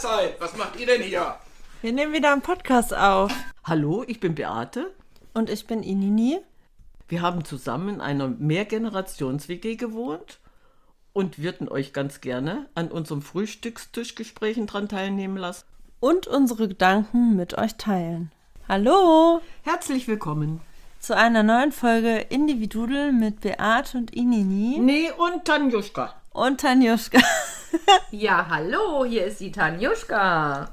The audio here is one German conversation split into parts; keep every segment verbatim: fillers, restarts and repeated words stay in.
Mahlzeit. Was macht ihr denn hier? Wir nehmen wieder einen Podcast auf. Hallo, ich bin Beate. Und ich bin Inini. Wir haben zusammen in einer Mehrgenerations-W G gewohnt und würden euch ganz gerne an unserem Frühstückstischgesprächen dran teilnehmen lassen. Und unsere Gedanken mit euch teilen. Hallo! Herzlich willkommen. Zu einer neuen Folge Individudel mit Beate und Inini. Nee, und Tanjuschka. Und Tanjuschka. Ja, hallo, hier ist die Tanjuschka.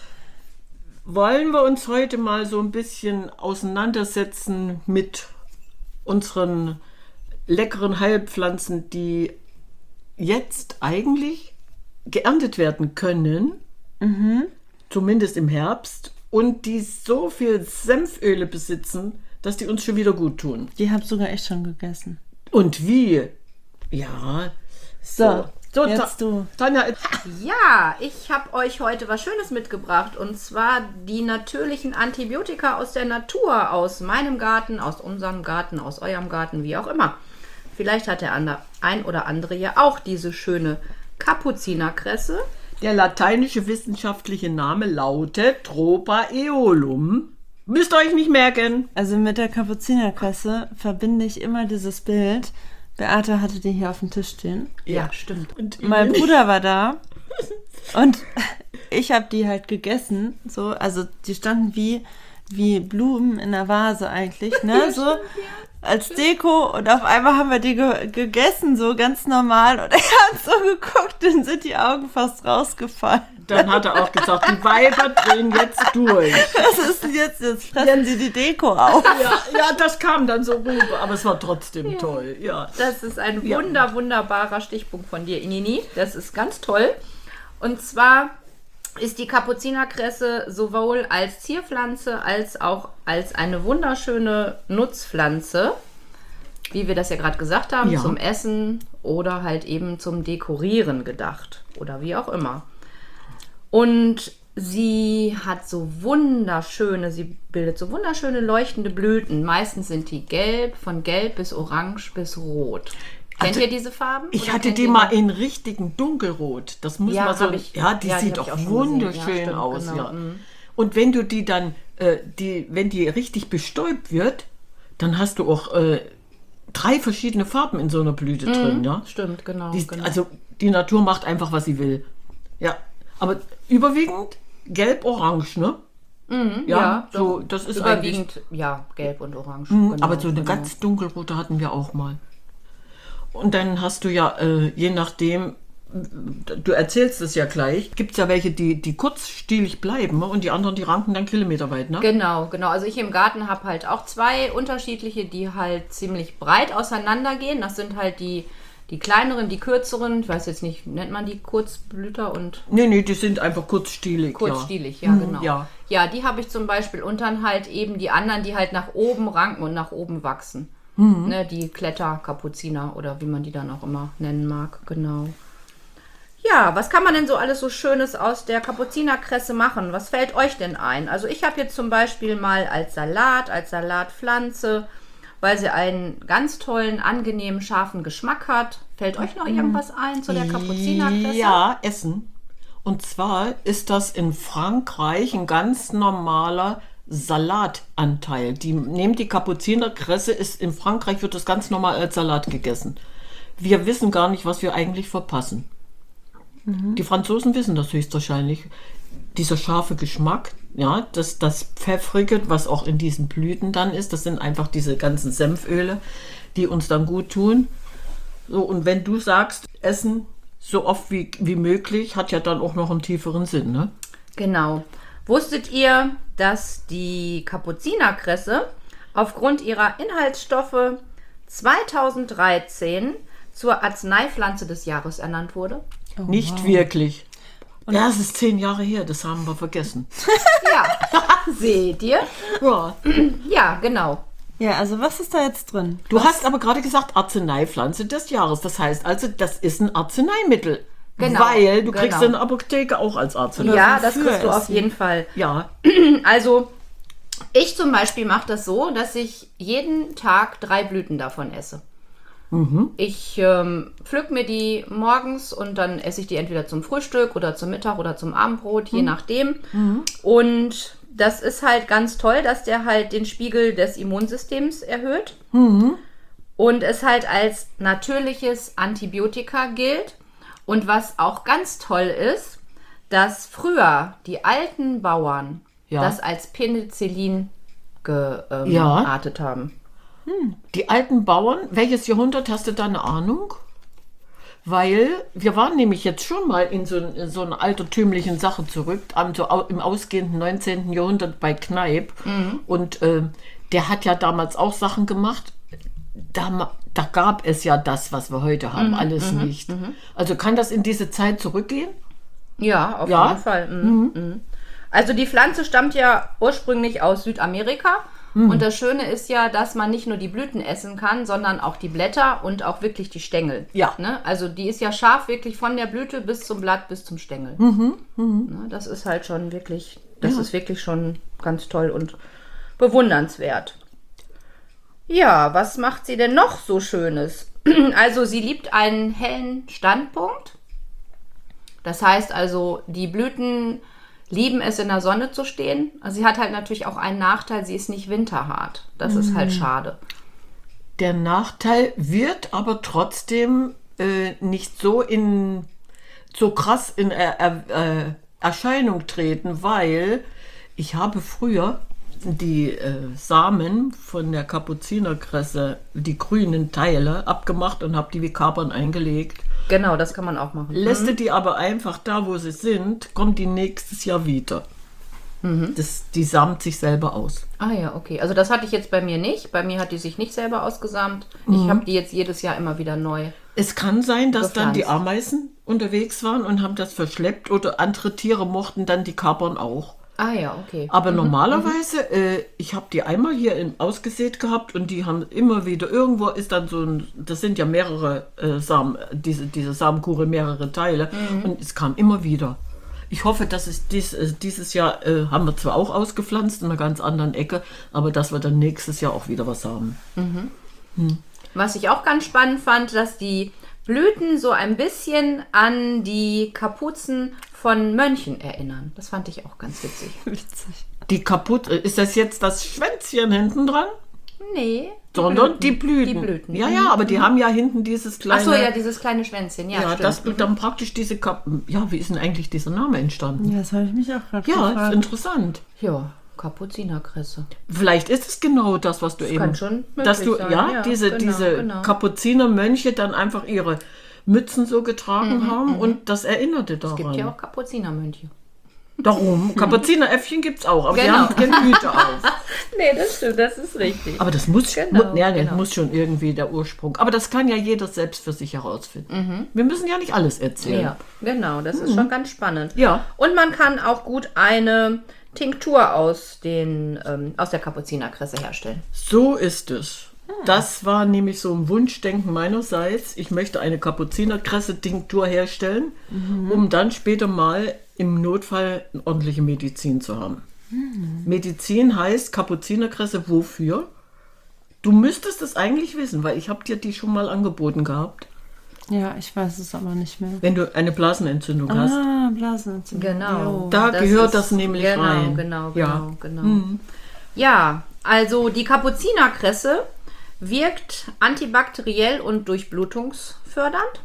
Wollen wir uns heute mal so ein bisschen auseinandersetzen mit unseren leckeren Heilpflanzen, die jetzt eigentlich geerntet werden können, mhm. zumindest im Herbst, und die so viel Senföle besitzen, dass die uns schon wieder gut tun. Die habe ich sogar echt schon gegessen. Und wie? Ja. So, so jetzt Ta- du. Tanja. Ja, ich habe euch heute was Schönes mitgebracht. Und zwar die natürlichen Antibiotika aus der Natur, aus meinem Garten, aus unserem Garten, aus eurem Garten, wie auch immer. Vielleicht hat der ein oder andere ja auch diese schöne Kapuzinerkresse. Der lateinische wissenschaftliche Name lautet Tropa Aeolum. Müsst ihr euch nicht merken. Also mit der Kapuzinerkresse verbinde ich immer dieses Bild. Beate hatte die hier auf dem Tisch stehen. Ja, stimmt. Und mein Bruder war da und ich habe die halt gegessen. So, also die standen wie, wie Blumen in der Vase eigentlich, ne? So als Deko, und auf einmal haben wir die ge- gegessen, so ganz normal, und er hat so geguckt, dann sind die Augen fast rausgefallen. Dann hat er auch gesagt, die Weiber drehen jetzt durch. Was ist denn jetzt? Jetzt fressen sie die Deko auf. Ja, ja, das kam dann so rüber, aber es war trotzdem ja. toll. Ja. Das ist ein wunder, wunderbarer Stichpunkt von dir, Inini. Das ist ganz toll. Und zwar ist die Kapuzinerkresse sowohl als Zierpflanze als auch als eine wunderschöne Nutzpflanze, wie wir das ja gerade gesagt haben, ja. zum Essen oder halt eben zum Dekorieren gedacht oder wie auch immer. Und sie hat so wunderschöne, sie bildet so wunderschöne leuchtende Blüten. Meistens sind die gelb, von gelb bis orange bis rot. Kennt also, ihr diese Farben? Ich hatte die mal in richtigen Dunkelrot. Das muss ja, man so. Ich, ja, die ja, sieht die auch wunderschön ja, stimmt, aus. Genau. Ja. Mhm. Und wenn du die dann, äh, die, wenn die richtig bestäubt wird, dann hast du auch äh, drei verschiedene Farben in so einer Blüte mhm. drin. Ja? Stimmt, genau, die, genau. Also die Natur macht einfach, was sie will. Ja. Aber überwiegend gelb-orange, ne? Mhm, ja, ja, so, das ist überwiegend, ja, gelb und orange. Mhm, genau, aber so eine genau. ganz dunkelrote hatten wir auch mal. Und dann hast du ja, äh, je nachdem, du erzählst es ja gleich, gibt es ja welche, die, die kurzstielig bleiben, ne? Und die anderen, die ranken dann kilometerweit, ne? Genau, genau. Also ich im Garten habe halt auch zwei unterschiedliche, die halt ziemlich breit auseinandergehen. Das sind halt die Die kleineren, die kürzeren, ich weiß jetzt nicht, nennt man die Kurzblüter und... Nee, nee, die sind einfach kurzstielig. Kurzstielig, ja, ja, mhm, genau. Ja, ja die habe ich zum Beispiel. Und dann halt eben die anderen, die halt nach oben ranken und nach oben wachsen. Mhm. Ne, die Kletterkapuziner oder wie man die dann auch immer nennen mag, genau. Ja, was kann man denn so alles so Schönes aus der Kapuzinerkresse machen? Was fällt euch denn ein? Also ich habe jetzt zum Beispiel mal als Salat, als Salatpflanze... weil sie einen ganz tollen, angenehmen, scharfen Geschmack hat. Fällt euch noch irgendwas ein zu der Kapuzinerkresse? Ja, Essen. Und zwar ist das in Frankreich ein ganz normaler Salatanteil. Die nehmen die Kapuzinerkresse, ist in Frankreich wird das ganz normal als Salat gegessen. Wir wissen gar nicht, was wir eigentlich verpassen. Mhm. Die Franzosen wissen das höchstwahrscheinlich. Dieser scharfe Geschmack, ja, das, das Pfeffrige, was auch in diesen Blüten dann ist, das sind einfach diese ganzen Senföle, die uns dann gut tun. So, und wenn du sagst, Essen so oft wie, wie möglich, hat ja dann auch noch einen tieferen Sinn, ne? Genau. Wusstet ihr, dass die Kapuzinerkresse aufgrund ihrer Inhaltsstoffe zweitausenddreizehn zur Arzneipflanze des Jahres ernannt wurde? Oh, Nicht wow. wirklich. Und ja, es ist zehn Jahre her, das haben wir vergessen. Ja, seht ihr? Ja. Ja, genau. Ja, also was ist da jetzt drin? Du was? hast aber gerade gesagt, Arzneipflanze des Jahres. Das heißt also, das ist ein Arzneimittel. Genau. Weil du genau. kriegst in der Apotheke auch als Arzneimittel. Ja, das kriegst du auf jeden Fall. Ja. Also, ich zum Beispiel mache das so, dass ich jeden Tag drei Blüten davon esse. Ich ähm, pflück mir die morgens und dann esse ich die entweder zum Frühstück oder zum Mittag oder zum Abendbrot, je nachdem. Und das ist halt ganz toll, dass der halt den Spiegel des Immunsystems erhöht. Und es halt als natürliches Antibiotika gilt. Und was auch ganz toll ist, dass früher die alten Bauern Ja. das als Penicillin geartet Ja. haben. Die alten Bauern, welches Jahrhundert, hast du da eine Ahnung? Weil wir waren nämlich jetzt schon mal in so, in so einer altertümlichen Sache zurück, am- so au- im ausgehenden neunzehnten. Jahrhundert bei Kneipp. Und äh, der hat ja damals auch Sachen gemacht. Da, ma- da gab es ja das, was wir heute haben, alles nicht. Also kann das in diese Zeit zurückgehen? Ja, auf Ja? jeden Fall. Mhm. Mhm. Also die Pflanze stammt ja ursprünglich aus Südamerika. Und das Schöne ist ja, dass man nicht nur die Blüten essen kann, sondern auch die Blätter und auch wirklich die Stängel. Ja. Ne? Also die ist ja scharf wirklich von der Blüte bis zum Blatt, bis zum Stängel. Ne? Das ist halt schon wirklich, das Ja. ist wirklich schon ganz toll und bewundernswert. Ja, was macht sie denn noch so Schönes? Also sie liebt einen hellen Standpunkt. Das heißt also, die Blüten lieben es, in der Sonne zu stehen. Also sie hat halt natürlich auch einen Nachteil, sie ist nicht winterhart. Das ist halt schade. Der Nachteil wird aber trotzdem äh, nicht so in so krass in er, er, äh, Erscheinung treten, weil ich habe früher die äh, Samen von der Kapuzinerkresse, die grünen Teile, abgemacht und habe die wie Kapern eingelegt. Genau, das kann man auch machen. Lässt du die aber einfach da, wo sie sind, kommen die nächstes Jahr wieder. Das, die samt sich selber aus. Ah ja, okay. Also das hatte ich jetzt bei mir nicht. Bei mir hat die sich nicht selber ausgesamt. Ich habe die jetzt jedes Jahr immer wieder neu. Es kann sein, dass dann die Gepflanzt. Ameisen unterwegs waren und haben das verschleppt oder andere Tiere mochten dann die Kapern auch. Ah ja, okay. Aber normalerweise, äh, ich habe die einmal hier in, ausgesät gehabt und die haben immer wieder, irgendwo ist dann so ein, das sind ja mehrere äh, Samen, diese, diese Samenkugel, mehrere Teile und es kam immer wieder. Ich hoffe, dass es dies, äh, dieses Jahr, äh, haben wir zwar auch ausgepflanzt in einer ganz anderen Ecke, aber dass wir dann nächstes Jahr auch wieder was haben. Was ich auch ganz spannend fand, dass die Blüten so ein bisschen an die Kapuzen von Mönchen erinnern. Das fand ich auch ganz witzig. Witzig. Die kaputt, äh, ist das jetzt das Schwänzchen hinten dran? Nee. Sondern die Blüten. Die Blüten. Ja, ja, aber die haben ja hinten dieses kleine... Ach so, ja, dieses kleine Schwänzchen. Ja, Ja, stimmt. das dann praktisch diese Kap Ja, wie ist denn eigentlich dieser Name entstanden? Ja, das habe ich mich auch gerade Ja, ist gefragt. interessant. Ja, Kapuzinerkresse. Vielleicht ist es genau das, was du eben... kann schon möglich dass du, sein, ja, ja, diese, genau, diese genau. Kapuzinermönche dann einfach ihre Mützen so getragen haben und das erinnerte daran. Es gibt ja auch Kapuzinermönche. Darum, Kapuzineräffchen gibt es auch, aber die Genau. haben keine Hüte auf. Nee, das stimmt, das ist richtig. Aber das muss, Genau, mu ja, das genau. muss schon irgendwie der Ursprung. Aber das kann ja jeder selbst für sich herausfinden. Wir müssen ja nicht alles erzählen. Ja, genau, das ist schon ganz spannend. Ja. Und man kann auch gut eine Tinktur aus, den, ähm, aus der Kapuzinerkresse herstellen. So ist es. Das war nämlich so ein Wunschdenken meinerseits. Ich möchte eine Kapuzinerkresse-Tinktur herstellen, um dann später mal im Notfall eine ordentliche Medizin zu haben. Medizin heißt Kapuzinerkresse wofür? Du müsstest es eigentlich wissen, weil ich habe dir die schon mal angeboten gehabt, Ja, ich weiß es aber nicht mehr. wenn du eine Blasenentzündung hast. Ah, Blasenentzündung. Genau. Jo. Da Das gehört ist- das nämlich genau, rein. Genau, genau, Ja. genau. Ja, also die Kapuzinerkresse wirkt antibakteriell und durchblutungsfördernd.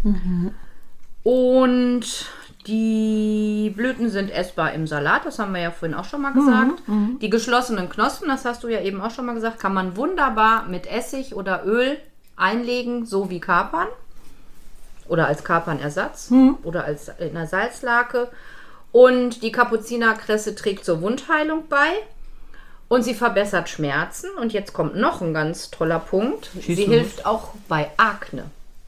Und die Blüten sind essbar im Salat, das haben wir ja vorhin auch schon mal gesagt. Die geschlossenen Knospen, das hast du ja eben auch schon mal gesagt, kann man wunderbar mit Essig oder Öl einlegen, so wie Kapern. Oder als Kapernersatz oder als in einer Salzlake. Und die Kapuzinerkresse trägt zur Wundheilung bei. Und sie verbessert Schmerzen. Und jetzt kommt noch ein ganz toller Punkt. Schieß sie los. hilft auch bei Akne.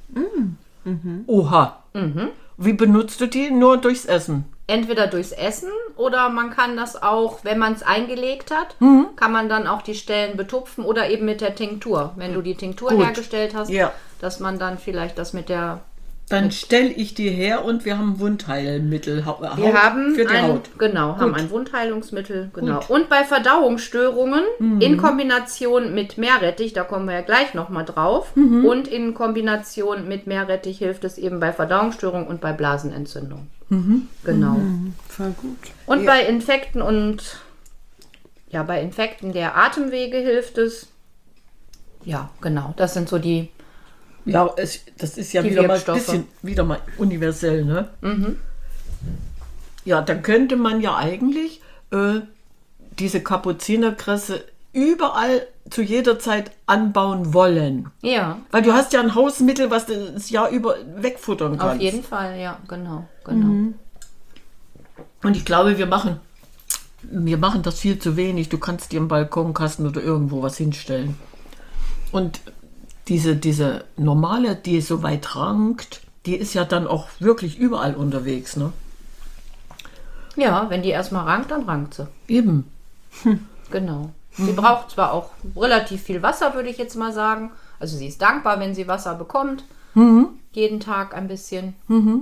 Oha. Wie benutzt du die? Nur durchs Essen. Entweder durchs Essen oder man kann das auch, wenn man es eingelegt hat, kann man dann auch die Stellen betupfen oder eben mit der Tinktur. Wenn du die Tinktur Gut. hergestellt hast, Ja. dass man dann vielleicht das mit der Dann stelle ich die her und wir haben Wundheilmittel. Haut Wir haben für die ein, Haut. Genau, haben Gut. ein Wundheilungsmittel. Genau. Gut. Und bei Verdauungsstörungen Mhm. in Kombination mit Meerrettich, da kommen wir ja gleich nochmal drauf, Mhm. und in Kombination mit Meerrettich hilft es eben bei Verdauungsstörungen und bei Blasenentzündung. Mhm. Genau. Voll gut. Und Ja. bei Infekten und ja, bei Infekten der Atemwege hilft es. Ja, genau. Das sind so die. Ja, es, das ist ja Die wieder mal ein Wirkstoffe. bisschen wieder mal universell, ne? Mhm. Ja, dann könnte man ja eigentlich äh, diese Kapuzinerkresse überall zu jeder Zeit anbauen wollen. Ja, Weil du hast ja ein Hausmittel, was du das Jahr über wegfuttern kannst. auf jeden Fall, ja, genau, genau. Und ich glaube, wir machen, wir machen das viel zu wenig. Du kannst dir im Balkonkasten oder irgendwo was hinstellen. Und diese, diese normale, die so weit rankt, die ist ja dann auch wirklich überall unterwegs, ne? Ja, wenn die erstmal rankt, dann rankt sie. Eben. Genau. Sie braucht zwar auch relativ viel Wasser, würde ich jetzt mal sagen. Also sie ist dankbar, wenn sie Wasser bekommt. Jeden Tag ein bisschen.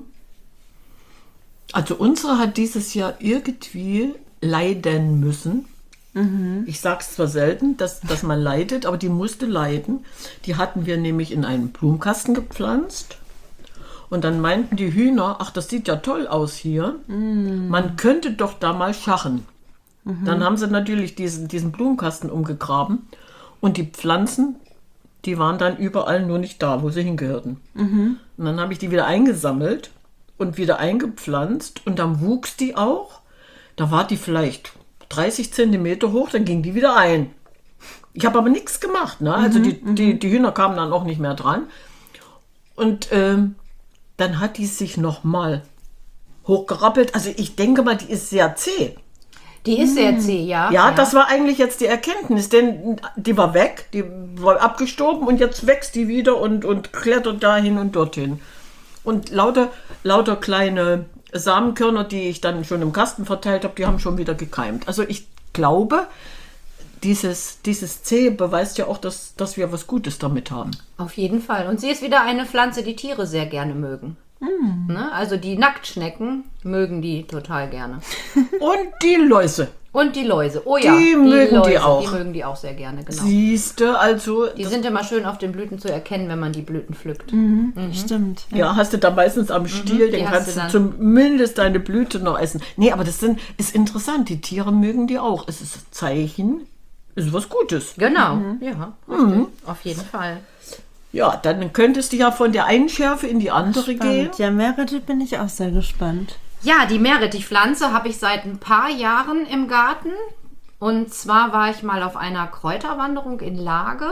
Also unsere hat dieses Jahr irgendwie leiden müssen. Ich sage es zwar selten, dass, dass man leidet, aber die musste leiden. Die hatten wir nämlich in einen Blumenkasten gepflanzt. Und dann meinten die Hühner, ach, das sieht ja toll aus hier. Man könnte doch da mal schachen. Dann haben sie natürlich diesen, diesen Blumenkasten umgegraben. Und die Pflanzen, die waren dann überall nur nicht da, wo sie hingehörten. Und dann habe ich die wieder eingesammelt und wieder eingepflanzt. Und dann wuchs die auch. Da war die vielleicht dreißig Zentimeter hoch, dann ging die wieder ein. Ich habe aber nichts gemacht. Ne? Also die, die, die Hühner kamen dann auch nicht mehr dran. Und ähm, dann hat die sich nochmal hochgerappelt. Also ich denke mal, die ist sehr zäh. Die ist sehr zäh, ja. Ja, das war eigentlich jetzt die Erkenntnis, denn die war weg, die war abgestorben und jetzt wächst die wieder und, und klettert dahin und dorthin. Und lauter, lauter kleine Samenkörner, die ich dann schon im Kasten verteilt habe, die haben schon wieder gekeimt. Also ich glaube, dieses, dieses Zäh beweist ja auch, dass, dass wir was Gutes damit haben. Auf jeden Fall. Und sie ist wieder eine Pflanze, die Tiere sehr gerne mögen. Ne? Also die Nacktschnecken mögen die total gerne. Und die Läuse. Und die Läuse. Oh ja, Die mögen die Läuse, auch. Die mögen die auch sehr gerne, genau. Siehste, also, Die sind immer schön auf den Blüten zu erkennen, wenn man die Blüten pflückt. Stimmt. ja, hast du da meistens am Stiel, die den hast kannst du du dann. zumindest deine Blüte noch essen. Nee, aber das sind, ist interessant, die Tiere mögen die auch. Es ist ein Zeichen, es ist was Gutes. Genau, ja, richtig. Auf jeden Fall. Ja, dann könntest du ja von der einen Schärfe in die andere gehen. Spannend. Ja, Meerrettich bin ich auch sehr gespannt. Ja, die Meerrettichpflanze habe ich seit ein paar Jahren im Garten. Und zwar war ich mal auf einer Kräuterwanderung in Lage.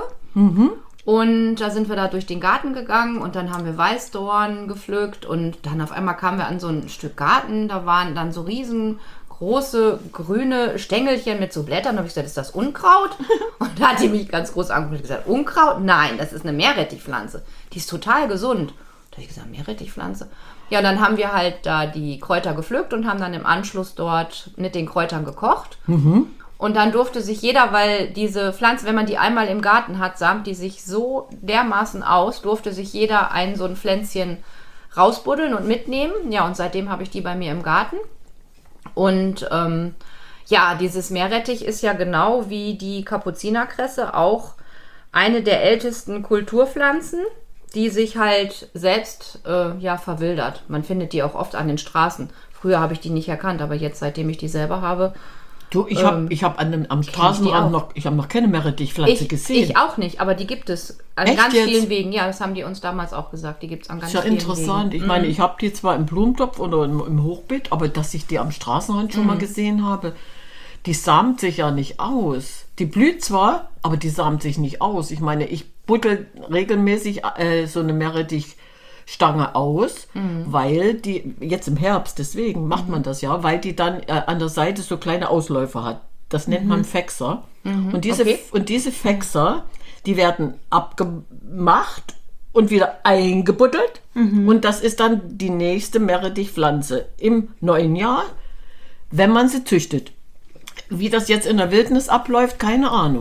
Und da sind wir da durch den Garten gegangen und dann haben wir Weißdorn gepflückt. Und dann auf einmal kamen wir an so ein Stück Garten. Da waren dann so riesengroße grüne Stängelchen mit so Blättern. Da habe ich gesagt, ist das Unkraut? Und da hat die mich ganz groß angeguckt und gesagt, Unkraut? Nein, das ist eine Meerrettichpflanze. Die ist total gesund. Da habe ich gesagt, Meerrettichpflanze? Ja, und dann haben wir halt da die Kräuter gepflückt und haben dann im Anschluss dort mit den Kräutern gekocht. Und dann durfte sich jeder, weil diese Pflanze, wenn man die einmal im Garten hat, samt die sich so dermaßen aus, durfte sich jeder ein so ein Pflänzchen rausbuddeln und mitnehmen. Ja, und seitdem habe ich die bei mir im Garten. Und ähm, ja, dieses Meerrettich ist ja genau wie die Kapuzinerkresse auch eine der ältesten Kulturpflanzen, die sich halt selbst äh, ja, verwildert. Man findet die auch oft an den Straßen. Früher habe ich die nicht erkannt, aber jetzt, seitdem ich die selber habe, Du, ich habe ich hab an dem- am Straßenrand auch. noch, ich habe noch keine Meerrettichpflanze ich, gesehen. ich auch nicht, aber die gibt es an Echt ganz jetzt? vielen Wegen. Ja, das haben die uns damals auch gesagt. Die gibt es an ganz Ist ja vielen interessant. Wegen. Ich meine, ich habe die zwar im Blumentopf oder im, im Hochbeet, aber dass ich die am Straßenrand schon mal gesehen habe, die samt sich ja nicht aus. Die blüht zwar, aber die samt sich nicht aus. Ich meine, ich buddel regelmäßig äh, so eine Meerrettichstange aus, weil die, jetzt im Herbst, deswegen macht man das ja, weil die dann äh, an der Seite so kleine Ausläufer hat. Das nennt man Fächser. Und, diese, Okay. und diese Fächser, die werden abgemacht und wieder eingebuddelt. Und das ist dann die nächste Meerrettichpflanze im neuen Jahr, wenn man sie züchtet. Wie das jetzt in der Wildnis abläuft, keine Ahnung.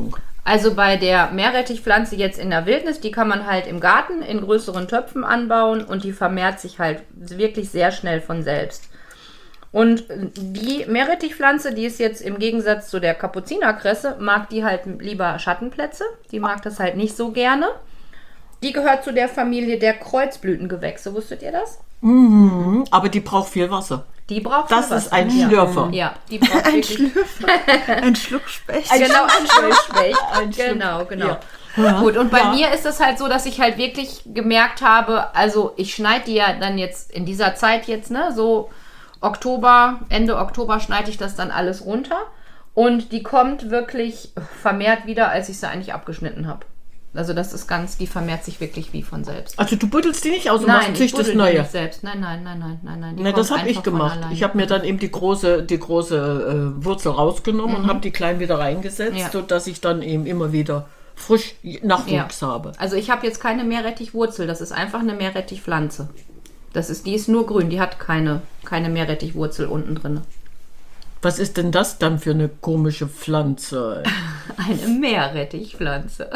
Also bei der Meerrettichpflanze jetzt in der Wildnis, die kann man halt im Garten in größeren Töpfen anbauen und die vermehrt sich halt wirklich sehr schnell von selbst. Und die Meerrettichpflanze, die ist jetzt im Gegensatz zu der Kapuzinerkresse, mag die halt lieber Schattenplätze. Die mag das halt nicht so gerne. Die gehört zu der Familie der Kreuzblütengewächse. Wusstet ihr das? Mhm, aber die braucht viel Wasser. Die braucht Das viel ist Wasser. ein Ja. Schlürfer. Ja, die braucht Ein wirklich... Schlürfer. Ein Schluckspecht. Genau, ein Schluckspecht. Ein Schluck- Genau, genau. Ja. Ja. Gut, und bei Ja. mir ist es halt so, dass ich halt wirklich gemerkt habe, also ich schneide die ja dann jetzt in dieser Zeit jetzt, ne, so Oktober, Ende Oktober schneide ich das dann alles runter und die kommt wirklich vermehrt wieder, als ich sie eigentlich abgeschnitten habe. Also das ist ganz, die vermehrt sich wirklich wie von selbst. Also du buddelst die nicht aus und Nein, machst ich züchtest buddel die neue. nicht selbst. Nein, nein, nein, nein, nein, nein. Die Ne, das kommt habe ich einfach von gemacht. alleine. Ich habe mir dann eben die große, die große äh, Wurzel rausgenommen und habe die klein wieder reingesetzt, Ja. sodass ich dann eben immer wieder frisch Nachwuchs habe. Also ich habe jetzt keine Meerrettichwurzel, das ist einfach eine Meerrettichpflanze. Das ist, die ist nur grün, die hat keine, keine Meerrettichwurzel unten drin. Was ist denn das dann für eine komische Pflanze? Eine Meerrettichpflanze.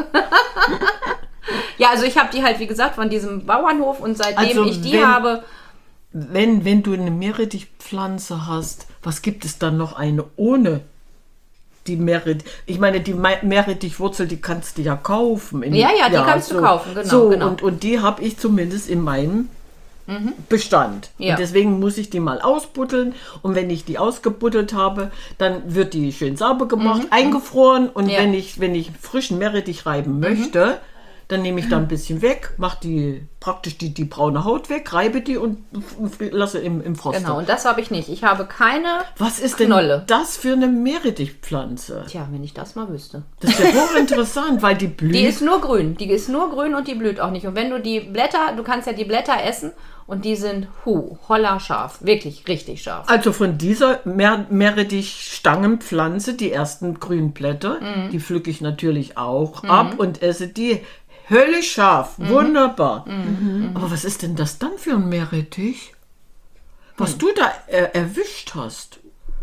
Ja, also ich habe die halt, wie gesagt, von diesem Bauernhof und seitdem Also ich die wenn- habe, Wenn, wenn du eine Meerrettichpflanze hast, was gibt es dann noch eine ohne die Meerrettich? Ich meine, die Me- Meerrettichwurzel, die kannst du ja kaufen. In, Ja, ja, die kannst du kaufen, genau, So, genau. Und, und die habe ich zumindest in meinem Bestand. Ja. Und deswegen muss ich die mal ausbuddeln. Und wenn ich die ausgebuddelt habe, dann wird die schön sauber gemacht, eingefroren. Und Ja. wenn ich, wenn ich frischen Meerrettich reiben möchte, dann nehme ich da ein bisschen weg, mache die praktisch die, die braune Haut weg, reibe die und f- f- lasse im, im Frost. genau, und das habe ich nicht. Ich habe keine Was ist denn Knolle. das für eine Meerrettichpflanze? Tja, wenn ich das mal wüsste. Das ist ja hochinteressant, weil die blüht. Die ist nur grün. Die ist nur grün und die blüht auch nicht. Und wenn du die Blätter, du kannst ja die Blätter essen und die sind hu, holla scharf. Wirklich richtig scharf. Also von dieser Meer Meerrettich-Stangenpflanze, die ersten grünen Blätter, Mhm. die pflücke ich natürlich auch ab und esse die höllisch scharf. Mhm. Wunderbar. Aber was ist denn das dann für ein Meerrettich? Was du da äh, erwischt hast?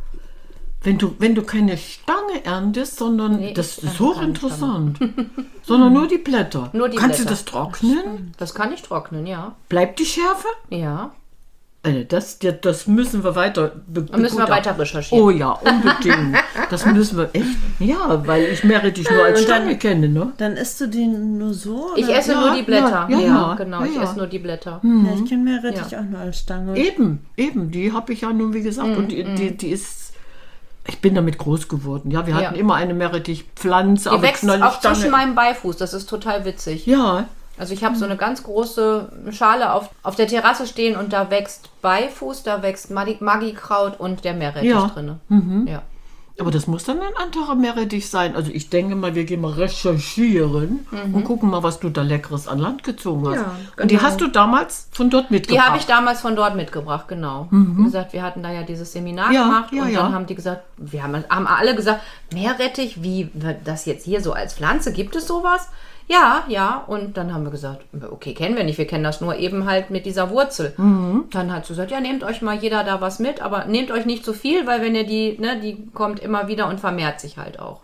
Wenn du, wenn du keine Stange erntest, sondern Nee, das ich ist ernte keine hochinteressant. Sondern nur die Blätter. Nur die Kannst du Blätter. das trocknen? Das kann ich trocknen, ja. Bleibt die Schärfe? Ja. Also das, das- das müssen wir weiter be Dann müssen wir begutachten. weiter recherchieren. Oh ja, unbedingt. Das müssen wir echt. Ja, weil ich Meerrettich nur als Und dann- Stange kenne, ne? Dann isst du die nur so? Ich oder? esse Ja, nur die Blätter. ja, Ja, ja, genau. ja, Ich ja. esse nur die Blätter. Ja, ich kenne Meerrettich Ja. auch nur als Stange. Eben, eben. Die habe ich ja nun, wie gesagt. Und die, die, die ist. Ich bin damit groß geworden. Ja, wir hatten Ja. immer eine Meerrettichpflanze, Die aber wächst auch Knollenstange. zwischen meinem Beifuß. Das ist total witzig. Ja, Also ich habe so eine ganz große Schale auf, auf der Terrasse stehen und da wächst Beifuß, da wächst Maggi- Maggikraut und der Meerrettich Ja. drin. Ja. aber das muss dann ein anderer Meerrettich sein. Also ich denke mal, wir gehen mal recherchieren und gucken mal, was du da Leckeres an Land gezogen hast. Ja, Und die genau. hast du damals von dort Die mitgebracht. habe ich damals von dort mitgebracht, genau. Wie gesagt, wir hatten da ja dieses Seminar Ja, gemacht ja, und ja. dann haben die gesagt, wir haben, haben alle gesagt, Meerrettich, wie das jetzt hier so als Pflanze, gibt es sowas? Ja, ja. Und dann haben wir gesagt, okay, kennen wir nicht, wir kennen das nur eben halt mit dieser Wurzel. Mhm. Dann hat sie gesagt, ja, nehmt euch mal jeder da was mit, aber nehmt euch nicht zu viel, weil wenn ihr die, ne, die kommt immer wieder und vermehrt sich halt auch.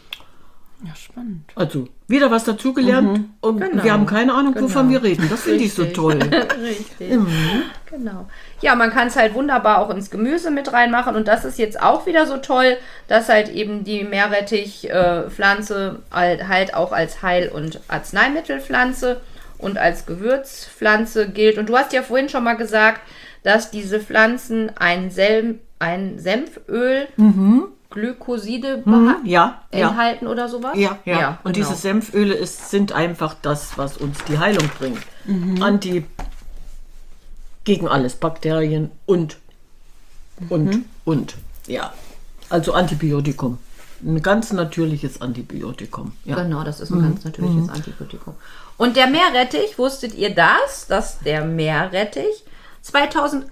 Ja, spannend. Also, wieder was dazugelernt und Genau. wir haben keine Ahnung, wovon Genau. wir reden. Das finde ich so Richtig. toll. Richtig. Genau. Ja, man kann es halt wunderbar auch ins Gemüse mit reinmachen und das ist jetzt auch wieder so toll, dass halt eben die Meerrettich-Pflanze halt, halt auch als Heil- und Arzneimittelpflanze und als Gewürzpflanze gilt. Und du hast ja vorhin schon mal gesagt, dass diese Pflanzen ein, Sel ein Senföl, Glykoside beha- Ja, ja. enthalten oder sowas? Ja, ja. Und genau. diese Senföle ist, sind einfach das, was uns die Heilung bringt. Anti gegen alles, Bakterien und und und. Ja. Also Antibiotikum. Ein ganz natürliches Antibiotikum. Ja. Genau, das ist ein ganz natürliches Antibiotikum. Und der Meerrettich, wusstet ihr das, dass der Meerrettich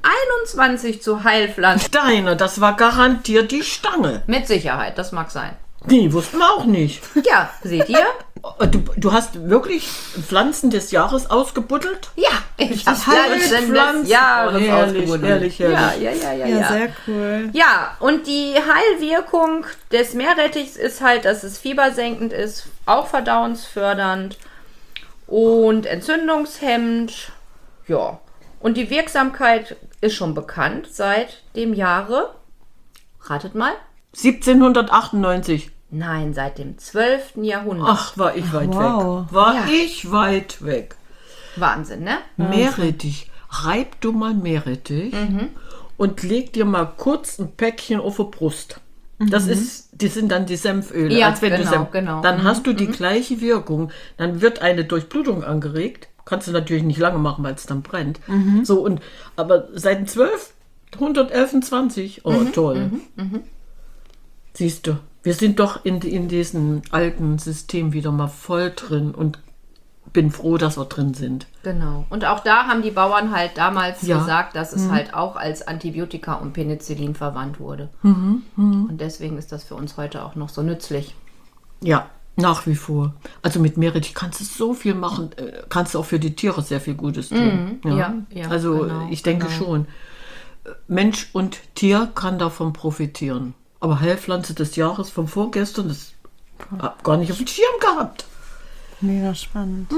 zweitausendeinundzwanzig zur Heilpflanze, Deiner, das war garantiert die Stange. mit Sicherheit, das mag sein. Nee, wussten wir auch nicht. Ja, seht ihr? Du, du hast wirklich Pflanzen des Jahres ausgebuddelt? Ja, ich habe Pflanzen Pflanzen des Jahres Oh, herrlich, ausgebuddelt. herrlich, herrlich. Ja, ja, ja, ja, Ja, ja. sehr cool. Ja, und die Heilwirkung des Meerrettichs ist halt, dass es fiebersenkend ist, auch verdauungsfördernd und entzündungshemmend. Ja, und die Wirksamkeit ist schon bekannt seit dem Jahre, ratet mal, siebzehnhundertachtundneunzig. nein, seit dem zwölften Jahrhundert. Ach, war ich weit wow. weg. War Ja. ich weit weg. Wahnsinn, ne? Meerrettich. Reib du mal Meerrettich und leg dir mal kurz ein Päckchen auf die Brust. Das ist, die sind dann die Senföle. Ja, als wenn du genau, Senf, genau. Dann Mhm, hast du die gleiche Wirkung. Dann wird eine Durchblutung angeregt. Kannst du natürlich nicht lange machen, weil es dann brennt. So, und, aber seit dem zwölfhundertelf, oh toll. Siehst du, wir sind doch in, in diesem alten System wieder mal voll drin und bin froh, dass wir drin sind. Genau. Und auch da haben die Bauern halt damals Ja. gesagt, dass es halt auch als Antibiotika und Penicillin verwandt wurde. Und deswegen ist das für uns heute auch noch so nützlich. Ja, nach wie vor. Also mit Meerrettich kannst du so viel machen, äh, kannst du auch für die Tiere sehr viel Gutes tun. ja, ja, also genau, ich denke genau. schon. Mensch und Tier kann davon profitieren. Aber Heilpflanze des Jahres von vorgestern, das hab gar nicht auf dem Schirm gehabt. Mega spannend.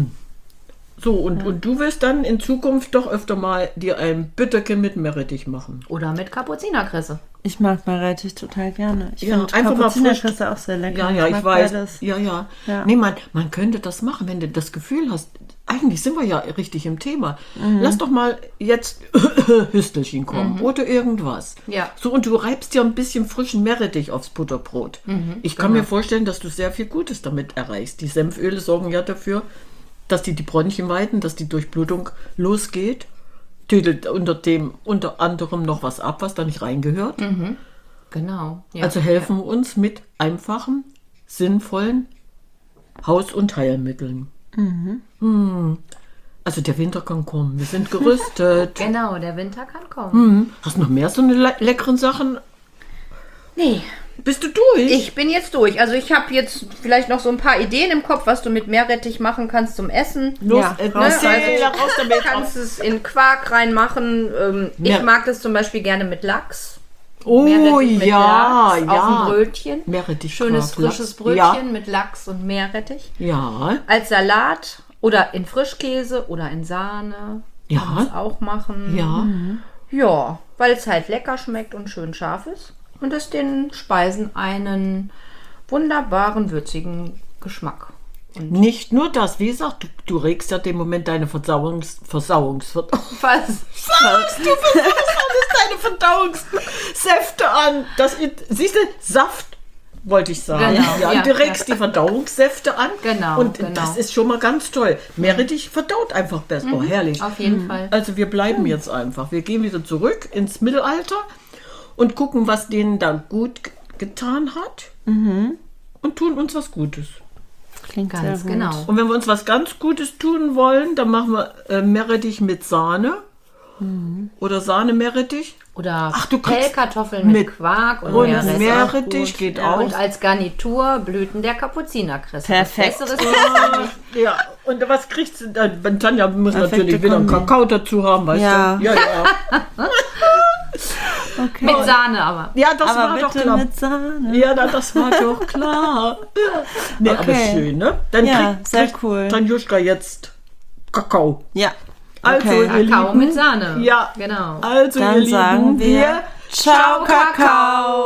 So, und, und du wirst dann in Zukunft doch öfter mal dir ein Bütterchen mit Meerrettich machen. Oder mit Kapuzinerkresse. Ich mag Meerrettich total gerne. Ich Ja, finde einfach mal frisch- Kapuzinerkresse auch sehr lecker. Ja, ja, ich, mag weiß. beides. Ja, ja. Ja. Nee, man, man könnte das machen, wenn du das Gefühl hast. Eigentlich sind wir ja richtig im Thema. Lass doch mal jetzt Hüstelchen kommen oder irgendwas. Ja. So, und du reibst dir ein bisschen frischen Meerrettich aufs Butterbrot. Ich kann mir vorstellen, dass du sehr viel Gutes damit erreichst. Die Senföle sorgen ja dafür, dass die die Bronchien weiten, dass die Durchblutung losgeht. Tötet unter dem unter anderem noch was ab, was da nicht reingehört. Genau. Ja. Also helfen uns mit einfachen, sinnvollen Haus- und Heilmitteln. Hm. Also der Winter kann kommen. Wir sind gerüstet. Genau, der Winter kann kommen. Hm. Hast du noch mehr so eine le leckeren Sachen? Nee, Bist du durch? ich bin jetzt durch. Also ich habe jetzt vielleicht noch so ein paar Ideen im Kopf, was du mit Meerrettich machen kannst zum Essen. Los, Ja, äh, raus erzähl, damit. raus damit. Du kannst es in Quark reinmachen. Ähm, Ja. Ich mag das zum Beispiel gerne mit Lachs. Oh Meerrettich mit ja, Lachs ja. auf dem Brötchen. Meerrettich, Schönes Quark, frisches Lachs. Brötchen mit Lachs und Meerrettich. Ja, ja. Als Salat oder in Frischkäse oder in Sahne. Ja. Kann man es auch machen. Ja. Ja, weil es halt lecker schmeckt und schön scharf ist. Und es den Speisen einen wunderbaren, würzigen Geschmack. Nicht nur das, wie gesagt, du, du regst ja dem Moment deine Verdauungs... Versauungs... Was? Was? Du versuchst alles deine Verdauungssäfte an. Das, ist- siehst du, Saft, wollte ich sagen. Genau, ja, ja, und du regst ja. die Verdauungssäfte an. Genau, Und genau. das ist schon mal ganz toll. Meerrettich verdaut einfach besser. Oh, herrlich. Auf jeden Fall. Also wir bleiben jetzt einfach. Wir gehen wieder zurück ins Mittelalter und gucken, was denen da gut ge- getan hat. Und tun uns was Gutes. Klingt Ganz sehr gut. genau. Und wenn wir uns was ganz Gutes tun wollen, dann machen wir äh, Meerrettich mit Sahne. Oder Sahne-Meerrettich. Oder Ach, du kannst- Pellkartoffeln mit, mit- Quark und, und Meerrettich. Meerrettich Gut. geht ja, auch. Und als Garnitur Blüten der Kapuzinerkresse. Perfekt. Was Besseres gibt's da nicht. Ja, und was kriegst du dann? Wenn Tanja muss Perfekte natürlich wieder einen Kombi. Kakao dazu haben, weißt Ja. du? Ja, ja. Okay. Mit Sahne aber. Ja, das Aber war doch bitte klar. mit Sahne. Ja, na, das war doch klar. Nee, aber Okay. schön, ne? Dann Ja, kriegt, sehr kriegt cool. Tanjuschka jetzt Kakao. Ja. Also, Okay. ihr Kakao Lieben, mit Sahne. Ja. Genau. Also, ihr Dann Lieben, sagen wir wir Ciao, Kakao.